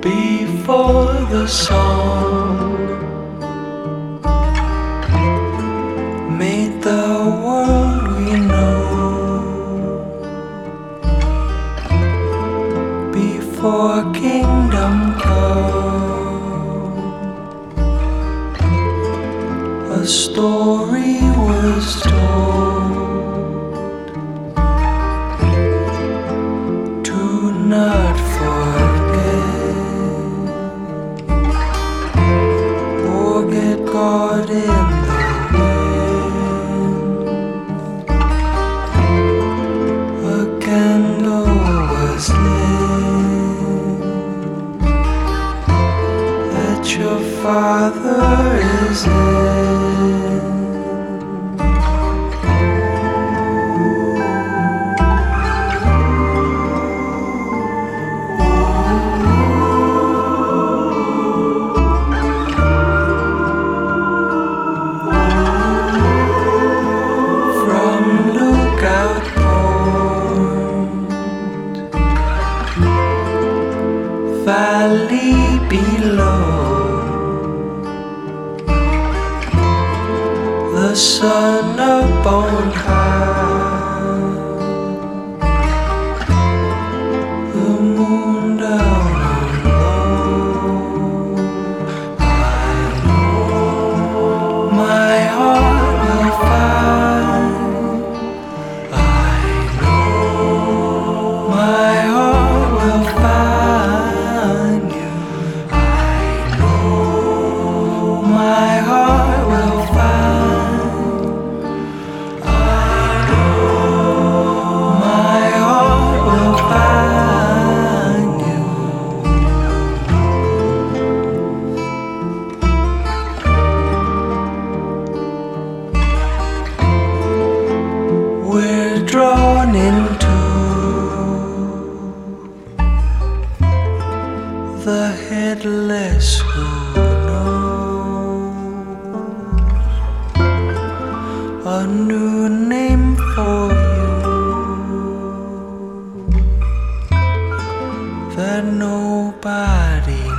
before the song made the world we know, before kingdom come, a story was told to not forget God in the wind. A candle was lit that your Father is in. Valley below, the sun up on high, the moon down on low. I know my heart will find, I know my heart will find. My heart will find, I know my heart will find you. We're drawn into the headless who a new name for you that nobody